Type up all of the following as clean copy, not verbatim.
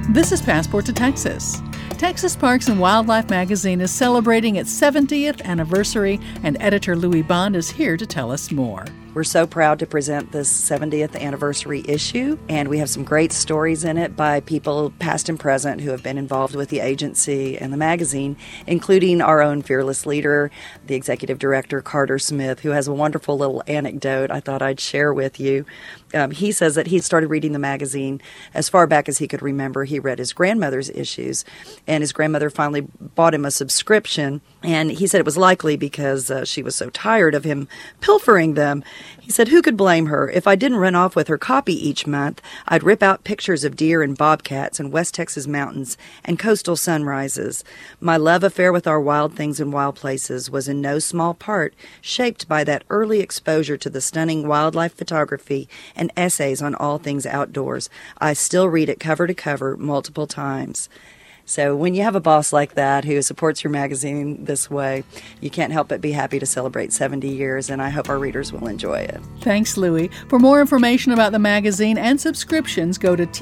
This is Passport to Texas. Texas Parks and Wildlife magazine is celebrating its 70th anniversary, and editor Louis Bond is here to tell us more. We're so proud to present this 70th anniversary issue, and we have some great stories in it by people past and present who have been involved with the agency and the magazine, including our own fearless leader, the executive director, Carter Smith, who has a wonderful little anecdote I thought I'd share with you. He says that he started reading the magazine as far back as he could remember. He read his grandmother's issues, and his grandmother finally bought him a subscription, and he said it was likely because she was so tired of him pilfering them. He said, "Who could blame her? If I didn't run off with her copy each month, I'd rip out pictures of deer and bobcats and West Texas mountains and coastal sunrises. My love affair with our wild things and wild places was in no small part shaped by that early exposure to the stunning wildlife photography and essays on all things outdoors. I still read it cover to cover multiple times." So when you have a boss like that who supports your magazine this way, you can't help but be happy to celebrate 70 years, and I hope our readers will enjoy it. Thanks, Louie. For more information about the magazine and subscriptions, go to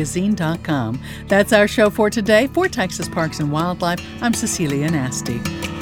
tpwmagazine.com. That's our show for today. For Texas Parks and Wildlife, I'm Cecilia Nasty.